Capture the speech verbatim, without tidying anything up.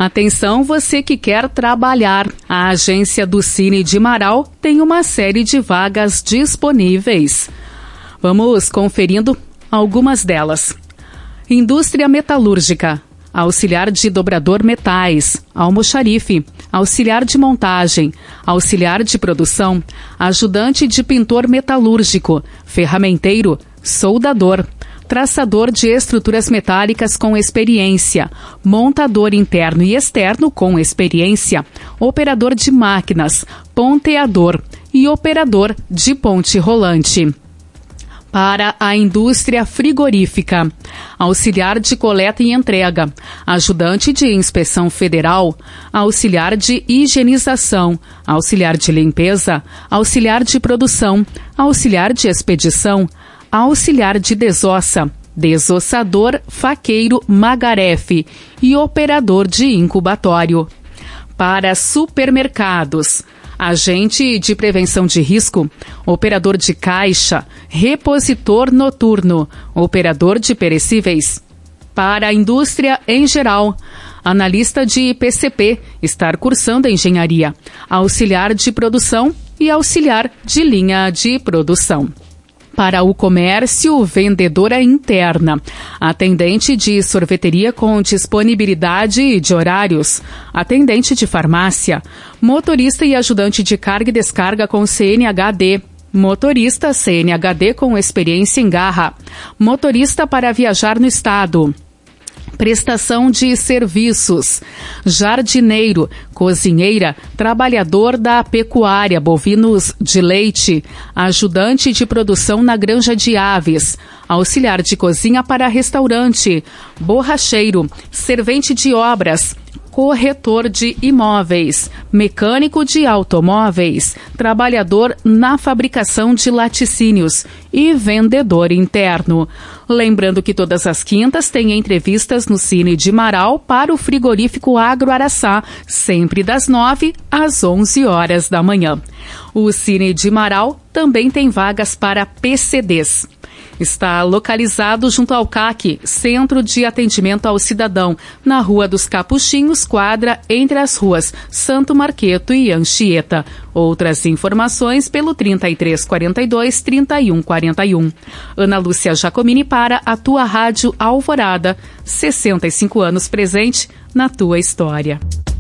Atenção, você que quer trabalhar. A agência do Cine de Marau tem uma série de vagas disponíveis. Vamos conferindo algumas delas. Indústria metalúrgica, auxiliar de dobrador metais, almoxarife, auxiliar de montagem, auxiliar de produção, ajudante de pintor metalúrgico, ferramenteiro, soldador, traçador de estruturas metálicas com experiência, montador interno e externo com experiência, operador de máquinas, ponteador e operador de ponte rolante. Para a indústria frigorífica, auxiliar de coleta e entrega, ajudante de inspeção federal, auxiliar de higienização, auxiliar de limpeza, auxiliar de produção, auxiliar de expedição, auxiliar de desossa, desossador, faqueiro, magarefe e operador de incubatório. Para supermercados, agente de prevenção de risco, operador de caixa, repositor noturno, operador de perecíveis. Para a indústria em geral, analista de P C P, estar cursando engenharia, auxiliar de produção e auxiliar de linha de produção. Para o comércio, vendedora interna, atendente de sorveteria com disponibilidade de horários, atendente de farmácia, motorista e ajudante de carga e descarga com C N H D, motorista C N H D com experiência em garra, motorista para viajar no estado. Prestação de serviços, jardineiro, cozinheira, trabalhador da pecuária, bovinos de leite, ajudante de produção na granja de aves, auxiliar de cozinha para restaurante, borracheiro, servente de obras, corretor de imóveis, mecânico de automóveis, trabalhador na fabricação de laticínios e vendedor interno. Lembrando que todas as quintas tem entrevistas no Cine de Marau para o frigorífico Agro Araçá, sempre das nove às onze horas da manhã. O Cine de Marau também tem vagas para P C Ds. Está localizado junto ao C A C, Centro de Atendimento ao Cidadão, na Rua dos Capuchinhos, quadra entre as ruas Santo Marqueto e Anchieta. Outras informações pelo trinta e três, quarenta e dois, trinta e um, quarenta e um. Ana Lúcia Jacomini para a tua Rádio Alvorada. sessenta e cinco anos presente na tua história.